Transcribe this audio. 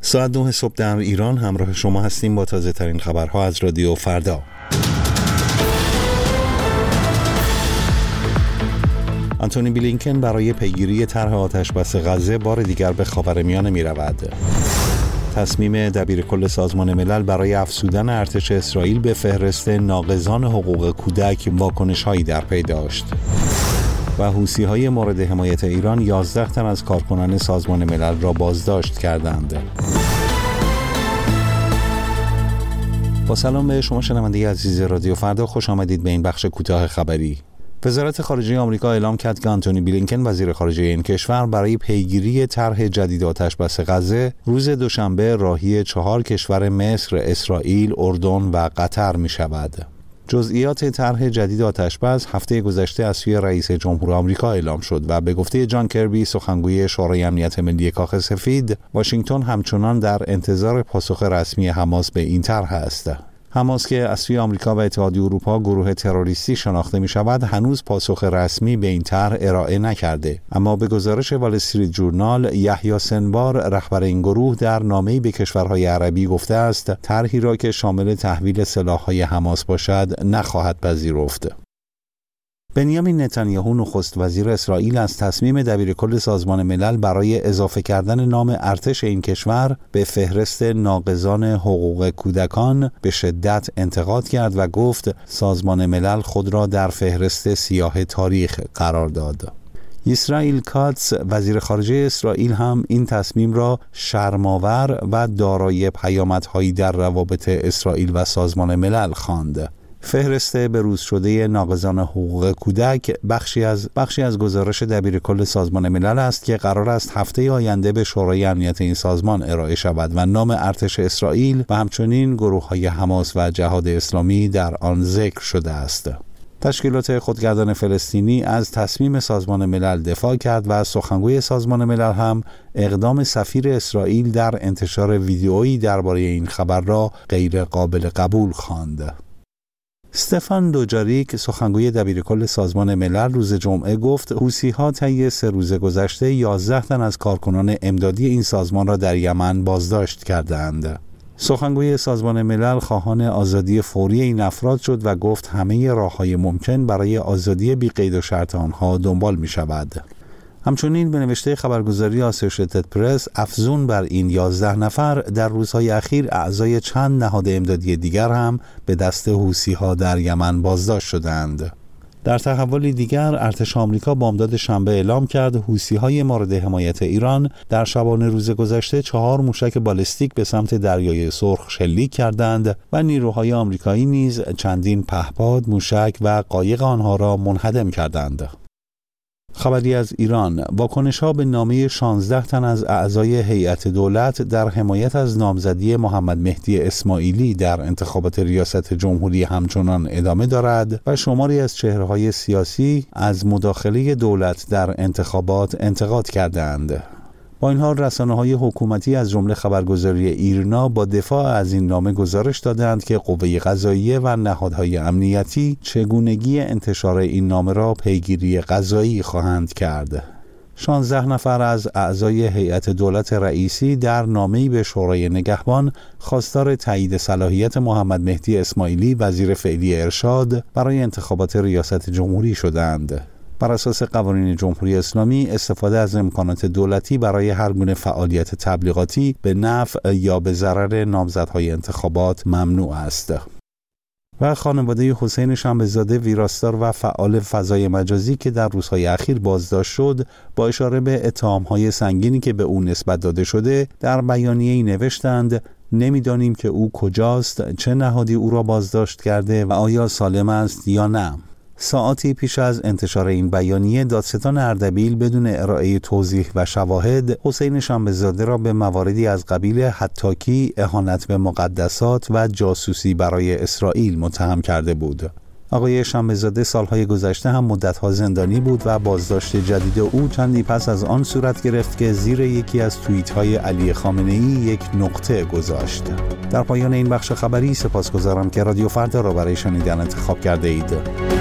ساعت 9 صبح در ایران همراه شما هستیم با تازه ترین خبرها از رادیو فردا. آنتونی بلینکن برای پیگیری طرح آتشبس غزه بار دیگر به خاورمیانه می رود. تصمیم دبیرکل سازمان ملل برای افزودن ارتش اسرائیل به فهرست ناقضان حقوق کودک واکنش‌هایی در پی داشت. و حوثی‌های مورد حمایت ایران 11 تن از کارکنان سازمان ملل را بازداشت کردند. با سلام به شما شنونده عزیز رادیو فردا، خوش آمدید به این بخش کوتاه خبری. وزارت خارجه آمریکا اعلام کرد که آنتونی بلینکن وزیر خارجه این کشور برای پیگیری طرح جدید آتشبس غزه روز دوشنبه راهی 4 کشور مصر، اسرائیل، اردن و قطر می شود. جزئیات طرح جدید آتشبس هفته گذشته از سوی رئیس جمهور آمریکا اعلام شد و به گفته جان کربی سخنگوی شورای امنیت ملی کاخ سفید، واشنگتن همچنان در انتظار پاسخ رسمی حماس به این طرح است. حماس که از سوی آمریکا و اتحادیه اروپا گروه تروریستی شناخته می شود، هنوز پاسخ رسمی به این طرح ارائه نکرده، اما به گزارش وال استریت جورنال، یحیی سنوار رهبر این گروه در نامه‌ای به کشورهای عربی گفته است طرحی را که شامل تحویل سلاح‌های حماس باشد نخواهد پذیرفت. بنیامین نتانیاهو نخست وزیر اسرائیل از تصمیم دبیرکل سازمان ملل برای اضافه کردن نام ارتش این کشور به فهرست ناقضان حقوق کودکان به شدت انتقاد کرد و گفت سازمان ملل خود را در فهرست سیاه تاریخ قرار داد. اسرائیل کاتس وزیر خارجه اسرائیل هم این تصمیم را شرم‌آور و دارای پیامدهایی در روابط اسرائیل و سازمان ملل خواند. فهرست بروز شده ناقضان حقوق کودک بخشی از گزارش دبیرکل سازمان ملل است که قرار است هفته آینده به شورای امنیت این سازمان ارائه شود و نام ارتش اسرائیل و همچنین گروه‌های حماس و جهاد اسلامی در آن ذکر شده است. تشکیلات خودگردان فلسطینی از تصمیم سازمان ملل دفاع کرد و سخنگوی سازمان ملل هم اقدام سفیر اسرائیل در انتشار ویدئویی درباره این خبر را غیر قابل قبول خواند. استفان دوجاریک سخنگوی دبیرکل سازمان ملل روز جمعه گفت حوثی‌ها طی 3 روز گذشته 11 تن از کارکنان امدادی این سازمان را در یمن بازداشت کردند. سخنگوی سازمان ملل خواهان آزادی فوری این افراد شد و گفت همه راه‌های ممکن برای آزادی بی قید و شرط آنها دنبال می شود. همچنین به نوشته خبرگزاری آسوشیتد پرس، افزون بر این 11 نفر در روزهای اخیر اعضای چند نهاد امدادی دیگر هم به دست حوثی‌ها در یمن بازداشت شدند. در تحولی دیگر، ارتش آمریکا بامداد شنبه اعلام کرد حوثی‌های مورد حمایت ایران در شبانه روز گذشته 4 موشک بالستیک به سمت دریای سرخ شلیک کردند و نیروهای آمریکایی نیز چندین پهپاد، موشک و قایق آنها را منهدم کردند. خبری از ایران، واکنش‌ها به نامه 16 تن از اعضای هیئت دولت در حمایت از نامزدی محمد مهدی اسماعیلی در انتخابات ریاست جمهوری همچنان ادامه دارد و شماری از چهره‌های سیاسی از مداخله دولت در انتخابات انتقاد کردند. با این حال رسانه‌های حکومتی از جمله خبرگزاری ایرنا با دفاع از این نامه گزارش دادند که قوه قضاییه و نهادهای امنیتی چگونگی انتشار این نامه را پیگیری قضایی خواهند کرد. 16 نفر از اعضای هیئت دولت رئیسی در نامه‌ای به شورای نگهبان خواستار تایید صلاحیت محمد مهدی اسماعیلی وزیر فعلی ارشاد برای انتخابات ریاست جمهوری شدند. بر اساس قوانین جمهوری اسلامی استفاده از امکانات دولتی برای هر گونه فعالیت تبلیغاتی به نفع یا به ضرر نامزدهای انتخابات ممنوع است. و خانواده حسین شنبه‌زاده ویراستار و فعال فضای مجازی که در روزهای اخیر بازداشت شد، با اشاره به اتهام‌های سنگینی که به او نسبت داده شده در بیانیه‌ای نوشتند نمی‌دانیم که او کجاست، چه نهادی او را بازداشت کرده و آیا سالم است یا نه. ساعاتی پیش از انتشار این بیانیه، دادستان اردبیل بدون ارائه توضیح و شواهد حسین شنبه‌زاده را به مواردی از قبیل هتاکی، اهانت به مقدسات و جاسوسی برای اسرائیل متهم کرده بود. آقای شنبه‌زاده سالهای گذشته هم مدت‌ها زندانی بود و بازداشت جدید او چندی پس از آن صورت گرفت که زیر یکی از توییت‌های علی خامنه‌ای یک نقطه گذاشت. در پایان این بخش خبری سپاسگزارم که رادیو فردا را برای شنیدن انتخاب کرده اید.